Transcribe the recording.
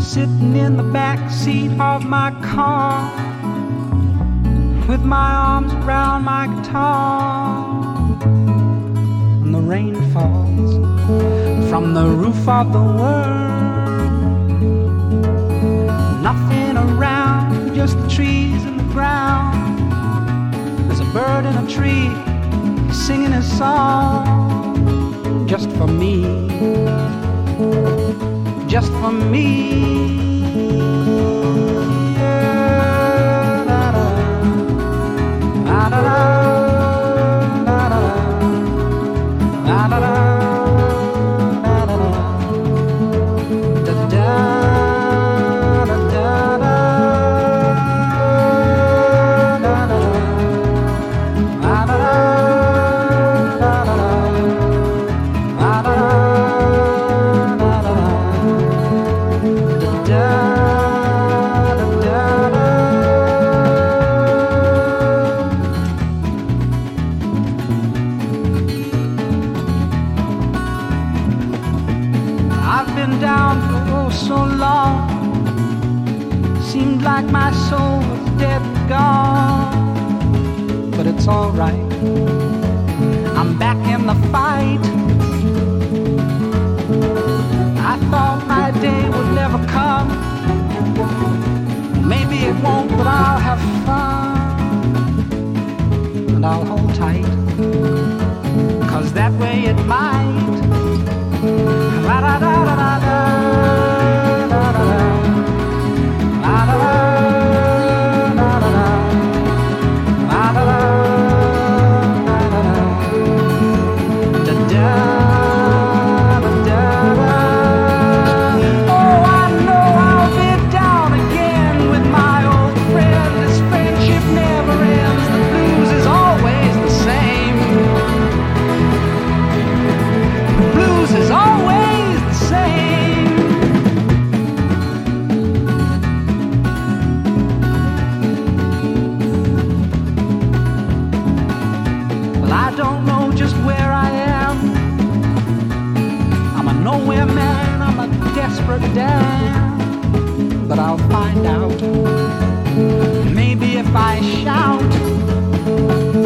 sitting in the back seat of my car with my arms around my guitar, and the rain falls from the roof of the world. Nothing around, just the trees and the ground. There's a bird in a tree singing his song just for me, just for me. I've been down for oh so long, seemed like my soul was dead and gone, but it's all right, I'm back in the fight. I thought my day would never come, maybe it won't, but I'll have fun, and I'll hold tight, 'cause that way it might. La da da da da da da da la da da da da da la da da da da da da da. Oh, I know I'll be down again with my old friend. This friendship never ends. The blues is always the same. The blues is always the same. Well, I don't know just where I am. I'm a nowhere man, I'm a desperate Dan, but I'll find out. Maybe if I shout,